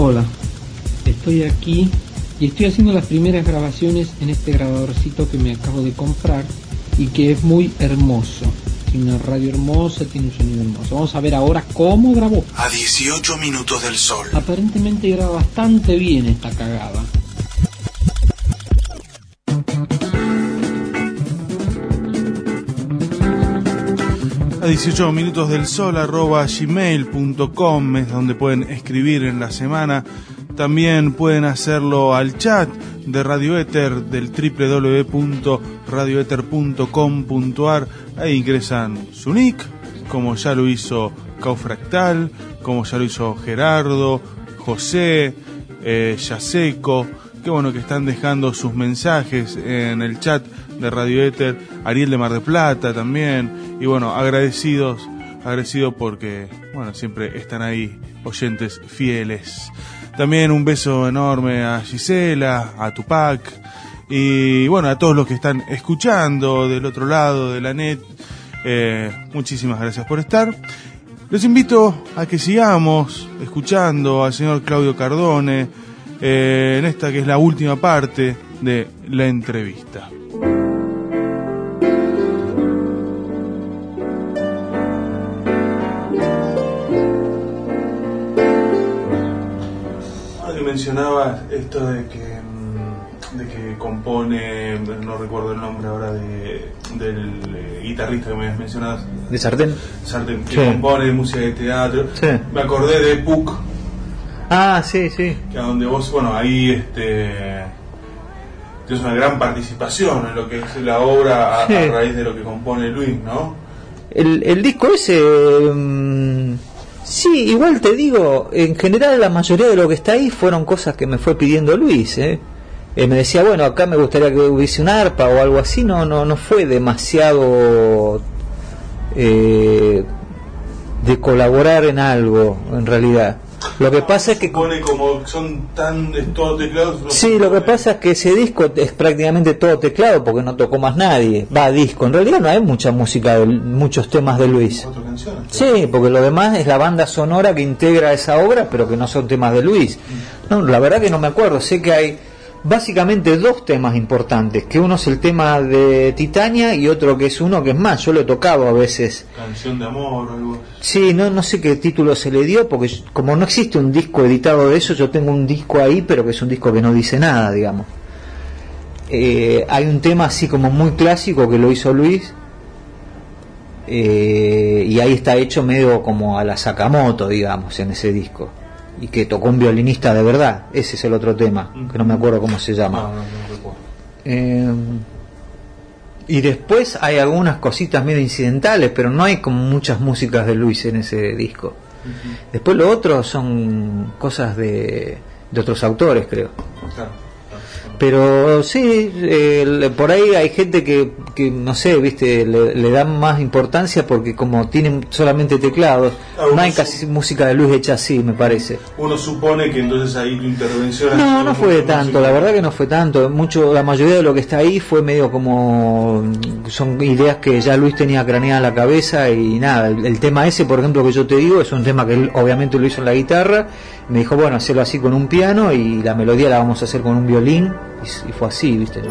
Hola, estoy aquí y estoy haciendo las primeras grabaciones en este grabadorcito que me acabo de comprar y que es muy hermoso. Tiene una radio hermosa, tiene un sonido hermoso. Vamos a ver ahora cómo grabó. A 18 minutos del sol. Aparentemente graba bastante bien esta cagada. A 18 minutos del sol @gmail.com es donde pueden escribir en la semana. También pueden hacerlo al chat de Radio Éter del www.radioeter.com.ar. Ahí ingresan su nick, como ya lo hizo Caufractal, como ya lo hizo Gerardo, José, Yaseco. Qué bueno que están dejando sus mensajes en el chat de Radio Éter. Ariel de Mar del Plata también. Y bueno, agradecido porque, bueno, siempre están ahí oyentes fieles. También un beso enorme a Gisela, a Tupac y bueno, a todos los que están escuchando del otro lado de la net. Muchísimas gracias por estar. Les invito a que sigamos escuchando al señor Claudio Cardone en esta que es la última parte de la entrevista. Mencionaba esto de que compone, no recuerdo el nombre ahora del guitarrista que me habías mencionado. ¿De Sartén? Sartén, que sí. Compone música de teatro. Sí. Me acordé de Puck. Ah, sí, sí. Que a donde vos, bueno, ahí tienes una gran participación en lo que es la obra sí. a raíz de lo que compone Luis, ¿no? El disco ese... Sí, igual te digo, en general la mayoría de lo que está ahí fueron cosas que me fue pidiendo Luis, me decía, bueno, acá me gustaría que hubiese un arpa o algo así, no fue demasiado de colaborar en algo, en realidad. Lo que pasa es que pone como son todo teclados. Sí, lo que pasa es que ese disco es prácticamente todo teclado porque no tocó más nadie. Va, disco. En realidad no hay mucha música, muchos temas de Luis. ¿Cuatro canciones? Sí, porque lo demás es la banda sonora que integra esa obra, pero que no son temas de Luis. No, la verdad que no me acuerdo. Sé que hay básicamente dos temas importantes, que uno es el tema de Titania y otro que es uno que es más, yo lo he tocado a veces. Canción de amor o algo. Sí, no sé qué título se le dio, porque como no existe un disco editado de eso, yo tengo un disco ahí, pero que es un disco que no dice nada, digamos. Hay un tema así como muy clásico que lo hizo Luis, y ahí está hecho medio como a la Sakamoto, digamos, en ese disco. Y que tocó un violinista de verdad. Ese es el otro tema, que no me acuerdo cómo se llama. No recuerdo. Y después hay algunas cositas medio incidentales, pero no hay como muchas músicas de Luis en ese disco. Uh-huh. Después lo otro son cosas de otros autores, creo. Claro. Pero sí, por ahí hay gente que no sé, viste, le dan más importancia porque como tienen solamente teclados, no hay casi música de Luis hecha así, me parece. Uno supone que entonces ahí tu intervención... No fue de tanto, la verdad que no fue tanto. La mayoría de lo que está ahí fue medio como... Son ideas que ya Luis tenía craneada en la cabeza y nada. El tema ese, por ejemplo, que yo te digo, es un tema que él obviamente lo hizo en la guitarra. Me dijo, bueno, hacerlo así con un piano y la melodía la vamos a hacer con un violín. Y fue así, viste.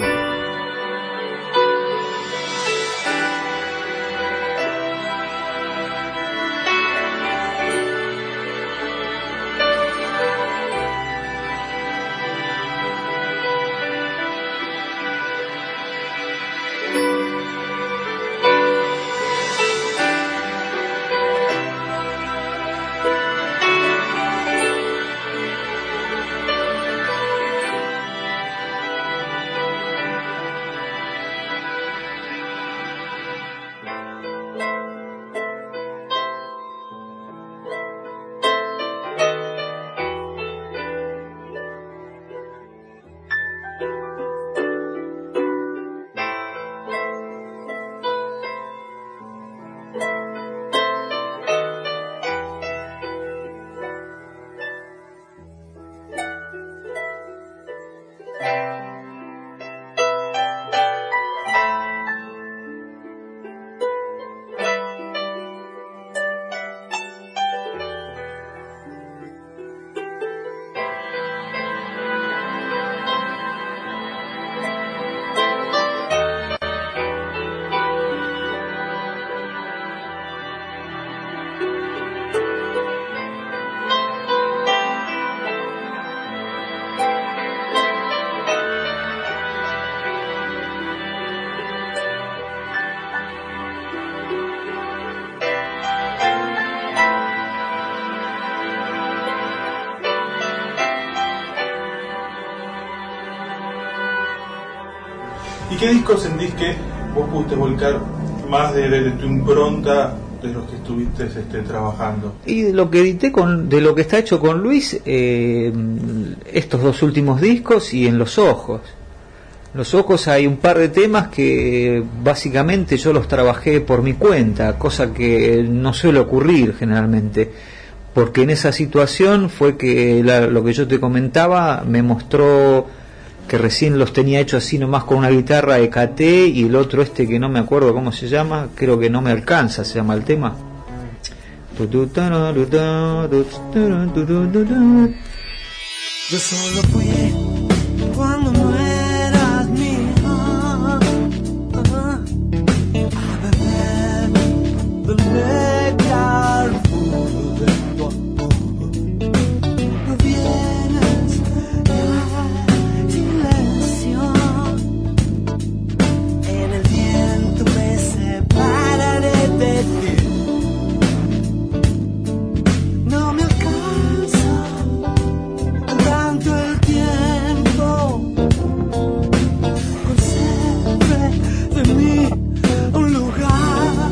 ¿Y qué discos sentís que vos pudiste volcar más de tu impronta de los que estuviste trabajando? Y de lo que edité de lo que está hecho con Luis, estos 2 últimos discos y en Los Ojos. Los Ojos hay un par de temas que básicamente yo los trabajé por mi cuenta, cosa que no suele ocurrir generalmente, porque en esa situación fue que lo que yo te comentaba me mostró que recién los tenía hechos así nomás con una guitarra EKT, y el otro que no me acuerdo cómo se llama, creo que No me alcanza se llama el tema. Yo solo fui cuando no eras mía, a beber del néctar puro de tu amor. No vienes ya, silencio, en el viento me separaré de ti. No me alcanza tanto el tiempo, concede de mí un lugar.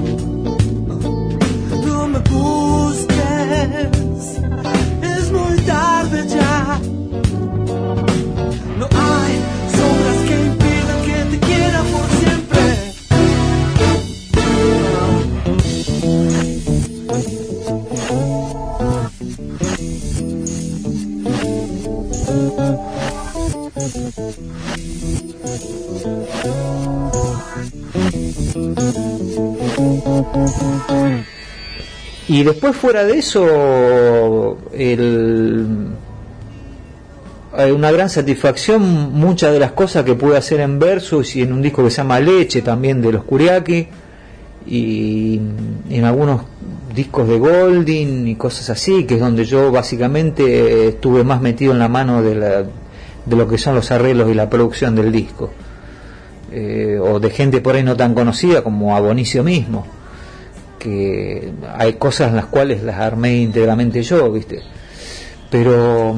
No me busques, es muy tarde ya. No hay sombras que impidan que te quiera por siempre. Y después, fuera de eso, hay una gran satisfacción, muchas de las cosas que pude hacer en Versus y en un disco que se llama Leche, también de los Curiaki, y en algunos discos de Golding y cosas así, que es donde yo básicamente estuve más metido en la mano de lo que son los arreglos y la producción del disco, o de gente por ahí no tan conocida como Abonicio mismo, que hay cosas en las cuales las armé íntegramente yo, ¿viste? Pero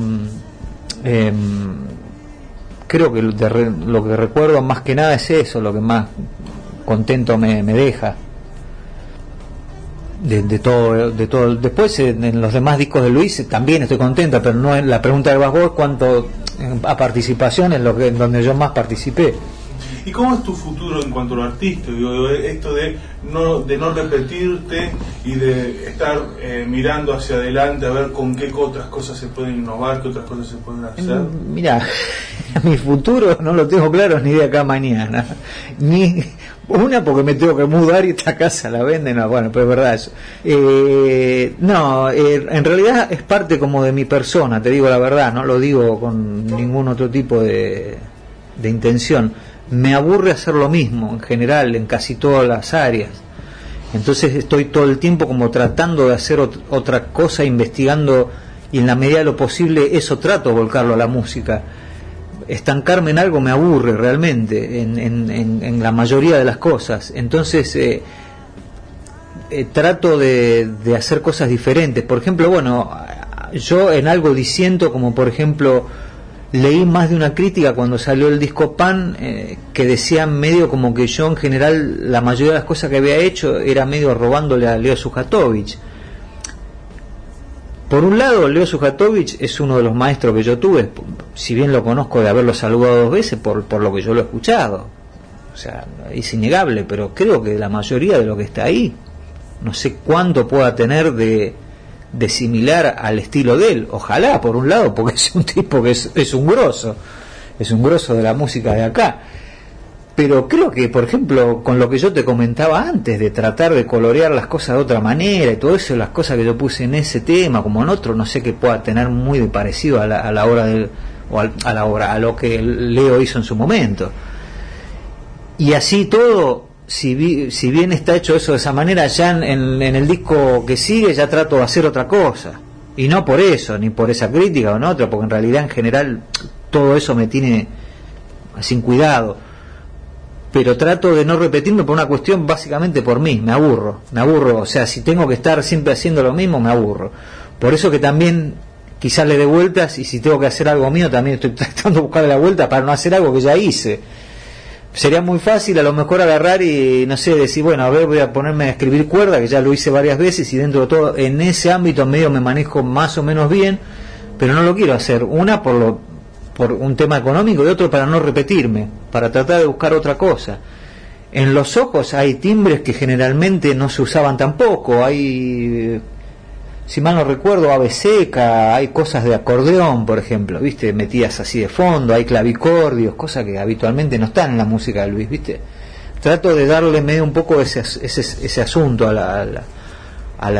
creo que lo que recuerdo más que nada es eso, lo que más contento me deja de todo. Después en los demás discos de Luis también estoy contenta, pero no en la pregunta del Vasco cuanto a participación es donde yo más participé. ¿Y cómo es tu futuro en cuanto a lo artístico? Digo, esto de no repetirte y de estar mirando hacia adelante a ver con qué otras cosas se pueden innovar, qué otras cosas se pueden hacer. Mira, mi futuro no lo tengo claro ni de acá a mañana. Ni una, porque me tengo que mudar y esta casa la venden. No, bueno, pero es verdad eso. En realidad es parte como de mi persona, te digo la verdad, no lo digo con ningún otro tipo de intención. Me aburre hacer lo mismo en general en casi todas las áreas, entonces estoy todo el tiempo como tratando de hacer otra cosa, investigando, y en la medida de lo posible eso trato de volcarlo a la música. Estancarme en algo me aburre realmente en la mayoría de las cosas, entonces trato de hacer cosas diferentes. Por ejemplo, bueno, yo en algo disiento, como por ejemplo leí más de una crítica cuando salió el disco Pan, que decían medio como que yo en general la mayoría de las cosas que había hecho era medio robándole a Leo Sujatovich. Por un lado, Leo Sujatovich es uno de los maestros que yo tuve, si bien lo conozco de haberlo saludado 2 veces por lo que yo lo he escuchado, o sea, es innegable, pero creo que la mayoría de lo que está ahí, no sé cuánto pueda tener de similar al estilo de él. Ojalá, por un lado, porque es un tipo que es un grosso de la música de acá, pero creo que, por ejemplo, con lo que yo te comentaba antes, de tratar de colorear las cosas de otra manera y todo eso, las cosas que yo puse en ese tema como en otro, no sé qué pueda tener muy de parecido a la obra a lo que Leo hizo en su momento, y así todo. Si bien está hecho eso de esa manera, ya en el disco que sigue ya trato de hacer otra cosa, y no por eso, ni por esa crítica o en otra, porque en realidad en general todo eso me tiene sin cuidado, pero trato de no repetirme por una cuestión básicamente por mí. Me aburro, o sea, si tengo que estar siempre haciendo lo mismo me aburro, por eso que también quizás le dé vueltas, y si tengo que hacer algo mío también estoy tratando de buscarle la vuelta para no hacer algo que ya hice. sería muy fácil a lo mejor agarrar y, no sé, decir, bueno, a ver, voy a ponerme a escribir cuerda, que ya lo hice varias veces y dentro de todo, en ese ámbito medio me manejo más o menos bien, pero no lo quiero hacer. Una, por un tema económico, y otro para no repetirme, para tratar de buscar otra cosa. En los ojos hay timbres que generalmente no se usaban tampoco, hay, si mal no recuerdo, ave seca, hay cosas de acordeón, por ejemplo, ¿viste? Metidas así de fondo, hay clavicordios, cosas que habitualmente no están en la música de Luis, ¿viste? Trato de darle medio un poco ese asunto a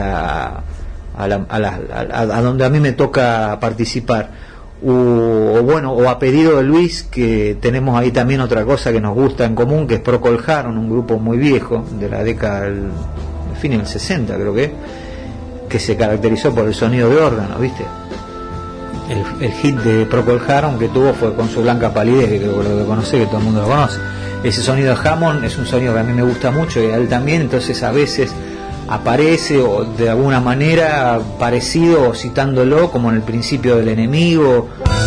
donde a mí me toca participar. O a pedido de Luis, que tenemos ahí también otra cosa que nos gusta en común, que es Procol Harum, un grupo muy viejo de la década del fin del 60, creo que se caracterizó por el sonido de órgano, ¿viste? El hit de Procol Harum que tuvo fue Con su blanca palidez, que creo que lo conoce, que todo el mundo lo conoce. Ese sonido de Hammond es un sonido que a mí me gusta mucho y a él también, entonces a veces aparece o de alguna manera parecido o citándolo, como en el principio del enemigo,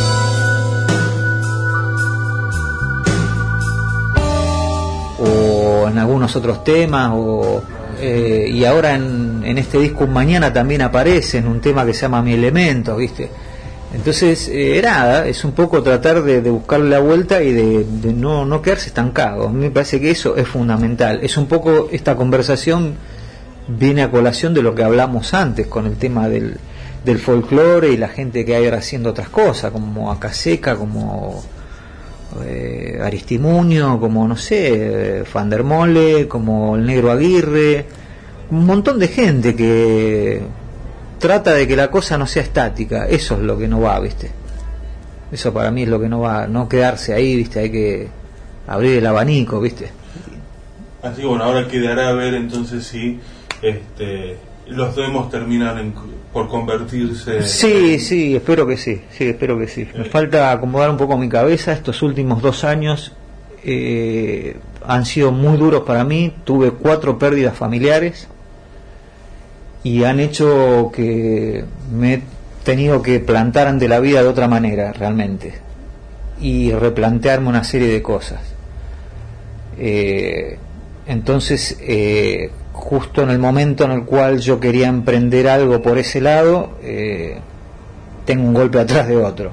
o en algunos otros temas, y ahora en este disco Mañana también aparece en un tema que se llama Mi Elemento, ¿viste? Entonces nada, es un poco tratar de buscarle la vuelta y de no quedarse estancado. A mí me parece que eso es fundamental. Es un poco, esta conversación viene a colación de lo que hablamos antes con el tema del folclore y la gente que hay ahora haciendo otras cosas, como Acaseca, como Aristimuño, como no sé, Fandermole, como el Negro Aguirre, un montón de gente que trata de que la cosa no sea estática. Eso es lo que no va, ¿viste? Eso para mí es lo que no va, no quedarse ahí, ¿viste? Hay que abrir el abanico, ¿viste? Así que bueno, ahora quedará a ver entonces si los demos terminan por convertirse. Sí, espero que sí, espero que sí. Me falta acomodar un poco mi cabeza. Estos últimos 2 años han sido muy duros para mí. Tuve 4 pérdidas familiares y han hecho que me he tenido que plantar ante la vida de otra manera, realmente, y replantearme una serie de cosas. Entonces, justo en el momento en el cual yo quería emprender algo por ese lado, tengo un golpe atrás de otro,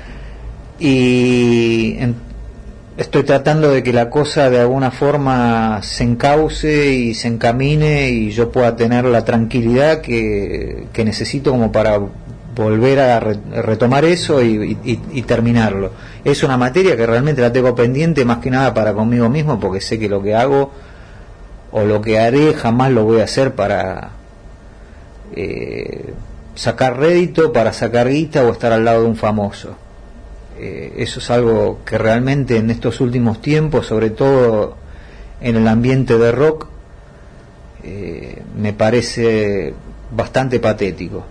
y estoy tratando de que la cosa de alguna forma se encauce y se encamine y yo pueda tener la tranquilidad que necesito como para volver a retomar eso y terminarlo. Es una materia que realmente la tengo pendiente, más que nada para conmigo mismo, porque sé que lo que hago o lo que haré jamás lo voy a hacer para sacar rédito, para sacar guita o estar al lado de un famoso. Eso es algo que realmente en estos últimos tiempos, sobre todo en el ambiente de rock, me parece bastante patético.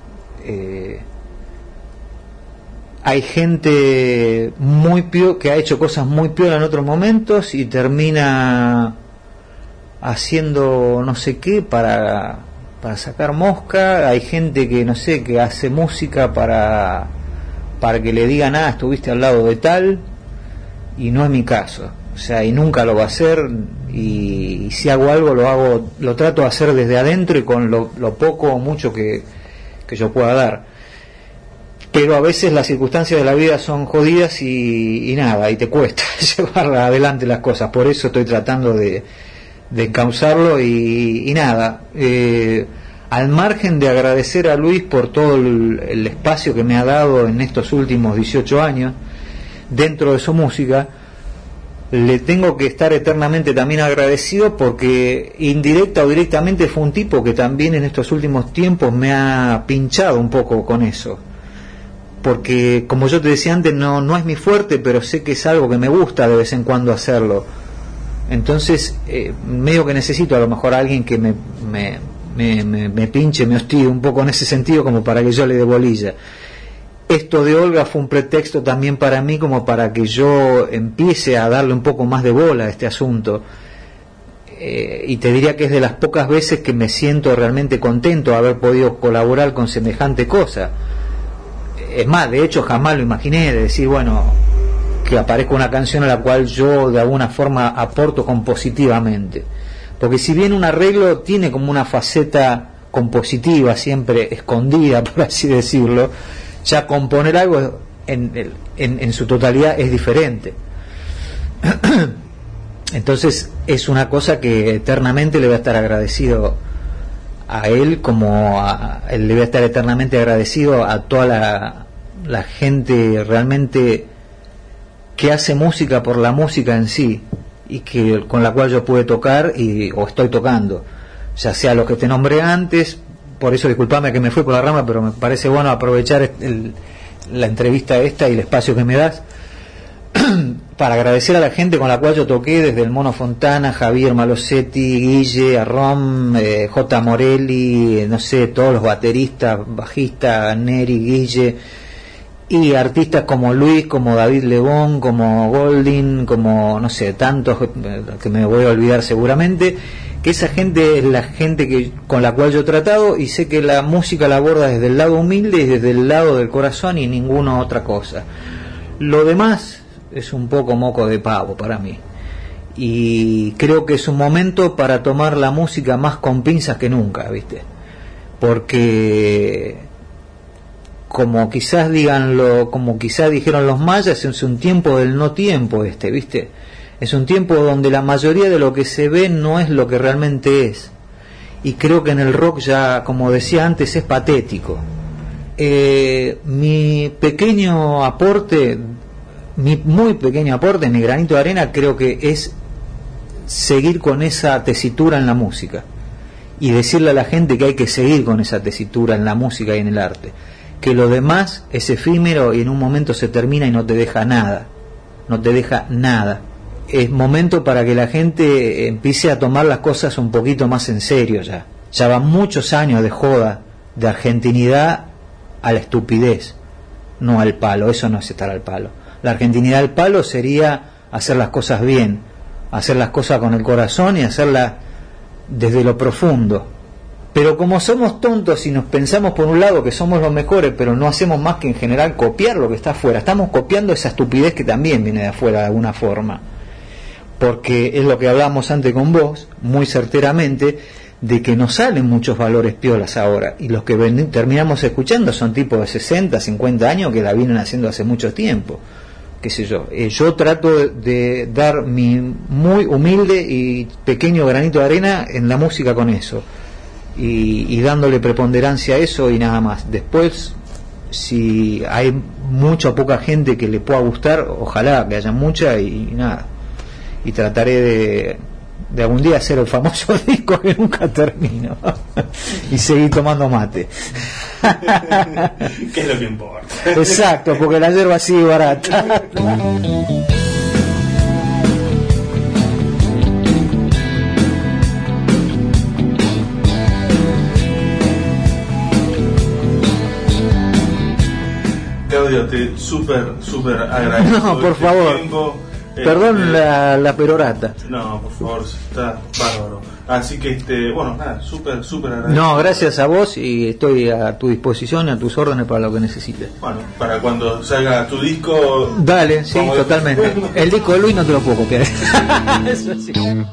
Hay gente muy que ha hecho cosas muy piola en otros momentos y termina haciendo no sé qué para sacar mosca. Hay gente que no sé, que hace música para que le digan, estuviste al lado de tal, y no es mi caso, o sea, y nunca lo va a hacer, y si hago algo lo trato de hacer desde adentro y con lo poco o mucho que yo pueda dar. Pero a veces las circunstancias de la vida son jodidas y nada, y te cuesta llevar adelante las cosas. Por eso estoy tratando de encauzarlo y nada, al margen de agradecer a Luis por todo el espacio que me ha dado en estos últimos 18 años dentro de su música, le tengo que estar eternamente también agradecido, porque indirecta o directamente fue un tipo que también en estos últimos tiempos me ha pinchado un poco con eso, porque como yo te decía antes, no es mi fuerte, pero sé que es algo que me gusta de vez en cuando hacerlo. Entonces medio que necesito a lo mejor a alguien que me pinche, me hostie un poco en ese sentido, como para que yo le dé bolilla. Esto de Olga fue un pretexto también para mí, como para que yo empiece a darle un poco más de bola a este asunto, y te diría que es de las pocas veces que me siento realmente contento de haber podido colaborar con semejante cosa. Es más, de hecho jamás lo imaginé, de decir, bueno, que aparezca una canción a la cual yo de alguna forma aporto compositivamente, porque si bien un arreglo tiene como una faceta compositiva siempre escondida, por así decirlo, ya componer algo en su totalidad es diferente. Entonces es una cosa que eternamente le voy a estar agradecido a él, como él le voy a estar eternamente agradecido a toda la gente realmente que hace música por la música en sí, y que con la cual yo pude tocar o estoy tocando, ya sea los que te nombré antes. Por eso disculpame que me fui por la rama, pero me parece bueno aprovechar la entrevista esta y el espacio que me das para agradecer a la gente con la cual yo toqué, desde el Mono Fontana, Javier Malosetti, Guille, Arrom, J. Morelli, no sé, todos los bateristas, bajistas, Neri, Guille, y artistas como Luis, como David Lebón, como Golding, como no sé, tantos que me voy a olvidar seguramente, que esa gente es la gente con la cual yo he tratado, y sé que la música la aborda desde el lado humilde y desde el lado del corazón y ninguna otra cosa. Lo demás es un poco moco de pavo para mí, y creo que es un momento para tomar la música más con pinzas que nunca, ¿viste? Porque como quizás dijeron los mayas, es un tiempo del no tiempo ¿viste? Es un tiempo donde la mayoría de lo que se ve no es lo que realmente es, y creo que en el rock ya, como decía antes, es patético. Mi pequeño aporte, mi muy pequeño aporte, mi granito de arena, creo que es seguir con esa tesitura en la música y decirle a la gente que hay que seguir con esa tesitura en la música y en el arte, que lo demás es efímero y en un momento se termina y no te deja nada, es momento para que la gente empiece a tomar las cosas un poquito más en serio. Ya van muchos años de joda, de argentinidad a la estupidez, no al palo. Eso no es estar al palo. La argentinidad al palo sería hacer las cosas bien, hacer las cosas con el corazón y hacerlas desde lo profundo. Pero como somos tontos y nos pensamos por un lado que somos los mejores, pero no hacemos más que en general copiar lo que está afuera, estamos copiando esa estupidez que también viene de afuera de alguna forma, porque es lo que hablamos antes con vos, muy certeramente, de que nos salen muchos valores piolas ahora, y los que terminamos escuchando son tipos de 60, 50 años que la vienen haciendo hace mucho tiempo, qué sé yo. Yo trato de dar mi muy humilde y pequeño granito de arena en la música con eso, y dándole preponderancia a eso y nada más. Después, si hay mucha o poca gente que le pueda gustar, ojalá que haya mucha, y nada, y trataré de algún día hacer el famoso disco que nunca termino y seguir tomando mate. ¿Qué es lo que importa? Exacto, porque la yerba sigue barata. Claudio, te súper agradezco. No, por favor. Tiempo. Perdón la perorata. No, por favor, está bárbaro. Así que, bueno, nada, súper agradecido. No, gracias a vos, y estoy a tu disposición, a tus órdenes para lo que necesites. Bueno, para cuando salga tu disco... Dale, sí, totalmente. El disco de Luis no te lo puedo copiar. Eso sí.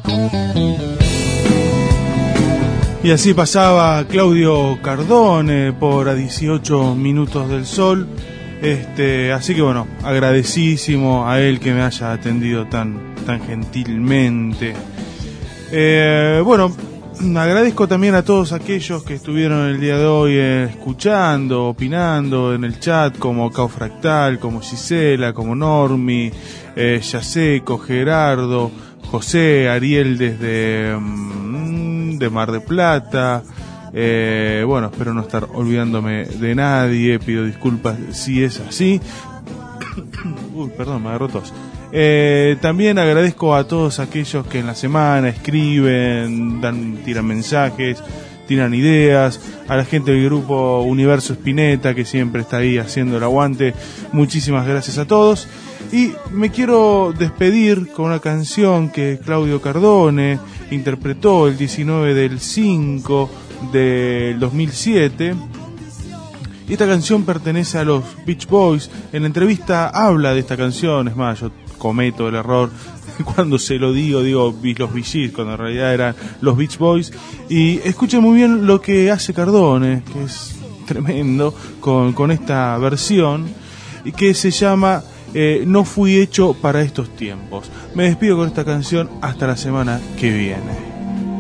Y así pasaba Claudio Cardone por A 18 Minutos del Sol. Así que bueno, agradecidísimo a él que me haya atendido tan gentilmente. Bueno, agradezco también a todos aquellos que estuvieron el día de hoy escuchando, opinando en el chat, como Cao Fractal, como Gisela, como Normi, Yaseco, Gerardo, José, Ariel desde de Mar del Plata. Bueno, espero no estar olvidándome de nadie, pido disculpas si es así. Uy, perdón, me agarró tos. También agradezco a todos aquellos que en la semana escriben, tiran mensajes, tiran ideas, a la gente del grupo Universo Spinetta que siempre está ahí haciendo el aguante. Muchísimas gracias a todos. Y me quiero despedir con una canción que Claudio Cardone interpretó el 19 del 5 del 2007, Y esta canción pertenece a los Beach Boys. En la entrevista habla de esta canción, es más, yo cometo el error cuando se lo digo los Bee Gees, cuando en realidad eran los Beach Boys. Y escuchen muy bien lo que hace Cardone, que es tremendo, con esta versión, y que se llama No fui hecho para estos tiempos. Me despido con esta canción hasta la semana que viene.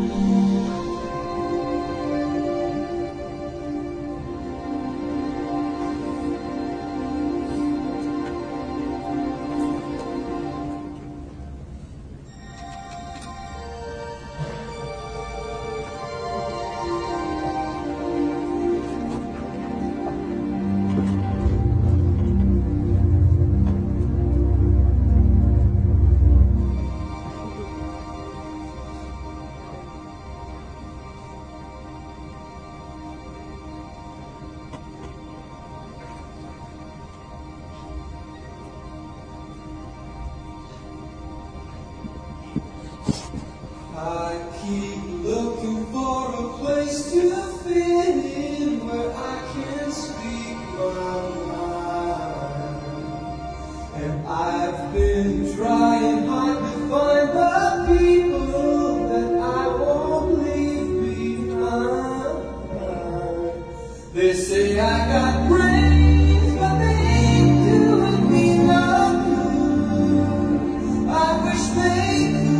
I keep looking for a place to fit in where I can speak my mind. And I've been trying hard to find the people that I won't leave behind. They say I got brains, but they ain't doing me no good. I wish they could.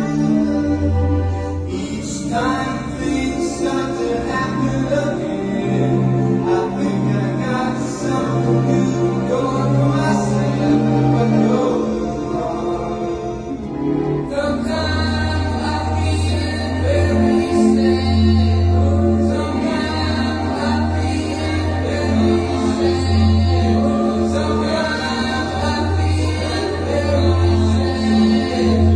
Time things start to happen again. I think I got something new going for myself, but no wrong. Sometimes I feel very sad. Sometimes I feel very sad. Sometimes I feel very sad.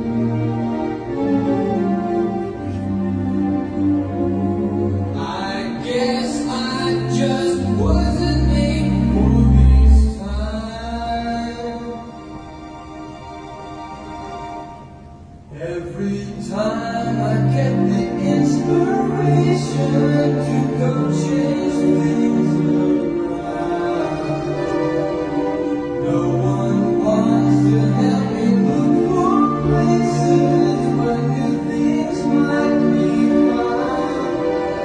Every time I get the inspiration to go change things around, no one wants to help me look for places where new things might be found.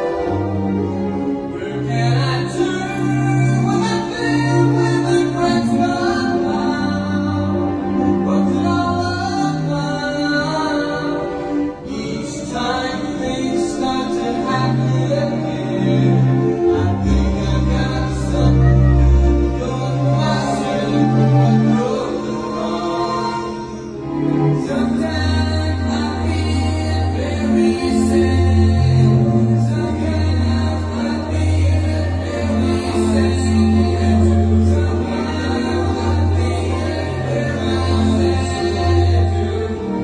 Where can I turn when I feel when the cracks run down? What's it all about? Each time things start to happen again, I think I got something new going for myself, but no wrong. Sometimes I feel very sad. Sometimes I feel very sad. Sometimes I feel very sad too.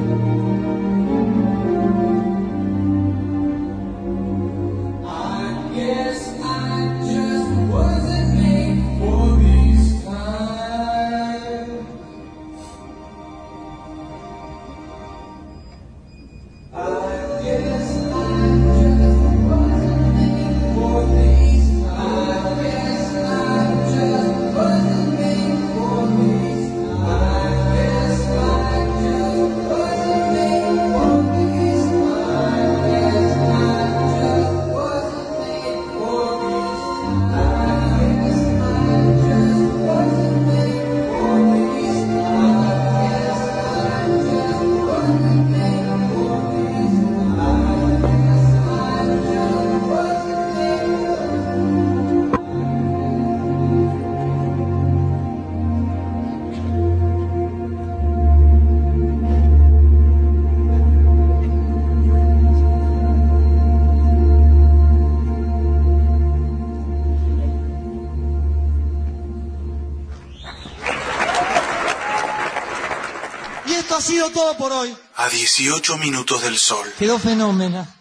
I guess I just wasn't made for these times. I guess I just wasn't made for these times. I guess I just wasn't made for these times. I guess I just wasn't made for these times. I guess I just wasn't made for these times. I guess I just wasn't made for these times. I guess I just wasn't made for these times. I guess I just wasn't made for Y esto ha sido todo por hoy. A 18 minutos del sol. Quedó fenómeno.